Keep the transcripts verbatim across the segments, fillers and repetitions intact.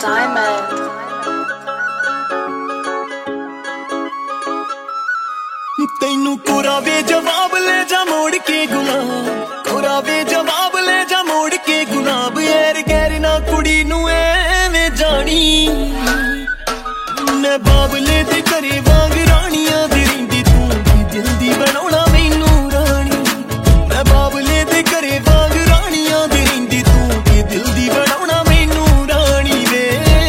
Diamond. ਤੈਨੂੰ ਕੋਰਾ ਵੇ ਜਵਾਬ ਲੈ ਜਾ ਮੋੜ ਕੇ ਗੁਲਾਬ, ਕੋਰਾ ਵੇ ਜਵਾਬ ਲੈ ਜਾ ਮੋੜ ਕੇ ਗੁਲਾਬ। ਯਾਰ ਗੈਰ ਨਾ ਕੁੜੀ ਨੂੰ ਐਵੇਂ ਜਾਣੀ, ਮੈਂ ਬਾਬਲੇ ਦੇ ਘਰੇ ਵਾਂਗ ਰਾਣੀਆਂ ਦੀ ਰਹਿੰਦੀ, ਤੂੰ ਵੀ ਦਿਲ ਦੀ ਬਣਾਉਣਾ ਮੈਨੂੰ ਰਾਣੀ। ਮੈਂ ਬਾਬਲੇ ਦੇ ਘਰੇ ਵਾਂਗ ਰਾਣੀਆਂ ਦੀ ਰਹਿੰਦੀ, ਤੂੰ ਵੀ ਦਿਲ ਦੀ ਬਣਾਉਣਾ ਮੈਨੂੰ ਰਾਣੀ ਵੇ।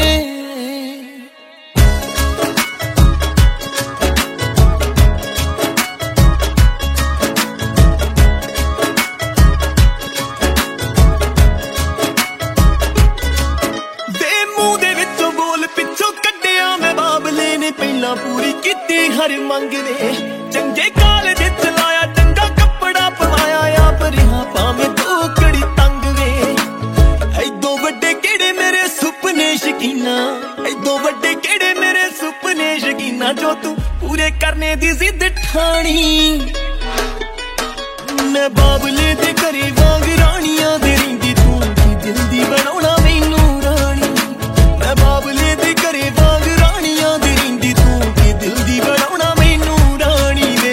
ਪਹਿਲਾਂ ਪੂਰੀ ਕੀਤੀ ਹਰ ਮੰਗ ਵੇ, ਚੰਗੇ ਕਾਲਜ ਚ ਲਾਇਆ, ਚੰਗਾ ਕੱਪੜਾ ਪਵਾਇਆ, ਆਪ ਰਿਹਾ ਭਾਵੇਂ ਧੋਕੜੀ ਤੰਗ ਵੇ। ਐਦੋਂ ਵੱਡੇ ਕਿਹੜੇ ਮੇਰੇ ਸੁਪਨੇ ਸ਼ਕੀਨਾ, ਐਦੋਂ ਵੱਡੇ ਕਿਹੜੇ ਮੇਰੇ ਸੁਪਨੇ ਸ਼ਕੀਨਾ, ਜੋ ਤੂੰ ਪੂਰੇ ਕਰਨੇ ਦੀ ਜ਼ਿੱਦ ਠਾਣੀ। ਮੈਂ ਬਾਬਲੇ ਦੇ ਘਰੇ ਵਾਂਗ ਰਾਣੀਆਂ ਦੇ ਰਹਿੰਦੀ, ਤੂੰ ਵੀ ਦਿਲ ਦੀ ਬਣਾਉਣਾ ਮੈਨੂੰ ਰਾਣੀ। ਮੈਂ ਬਾਬਲੇ ਦੇ ਘਰੇ ਵਾਂਗ ਰਾਣੀਆਂ ਦੇ ਰਹਿੰਦੀ, ਤੂੰ ਵੀ ਦਿਲ ਦੀ ਬਣਾਉਣਾ ਮੈਨੂੰ ਰਾਣੀ ਵੇ।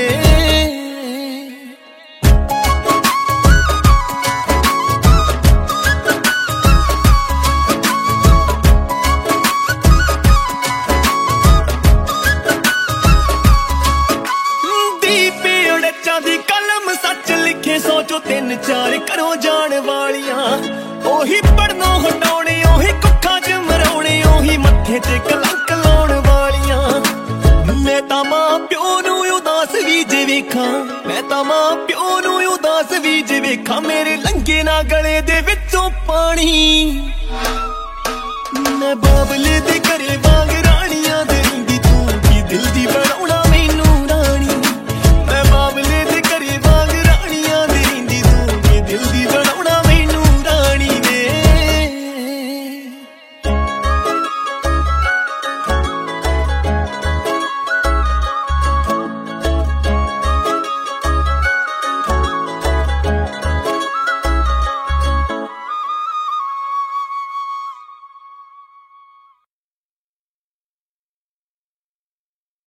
ਦੀਪੇ ਉੜਚਾਂ ਦੀ ਕਲਮ ਸੱਚ ਲਿਖੇ, ਸੋਚੋ ਤਿੰਨ ਚਾਰ ਕਰੋ ਜਾਣ ਵਾਲੀਆਂ, ਉਹੀ ਪੜਨੋਂ ਹਟਾਉਣੇ, ਉਹੀ ਕੁੱਖਾਂ ਚ ਮਰਾਉਣੇ, ਉਹੀ ਮੱਥੇ ਤੇ ਕਲੰਕ ਲਾਉਣ ਵਾਲੀਆਂ। ਮੈਂ ਤਾਂ ਮਾਂ ਪਿਓ ਨੂੰ ਉਦਾਸ ਵੀ ਜੇ ਵੇਖਾਂ, ਮੈਂ ਤਾਂ ਮਾਂ ਪਿਓ ਨੂੰ ਉਦਾਸ ਵੀ ਜੇ ਵੇਖਾਂ, ਮੇਰੇ ਲੰਘੇ ਨਾ ਗਲੇ ਦੇ ਵਿੱਚੋਂ ਪਾਣੀ। ਮੈਂ ਬਾਬਲੇ ਦੇ ਘਰੇ ਵਾਂਗ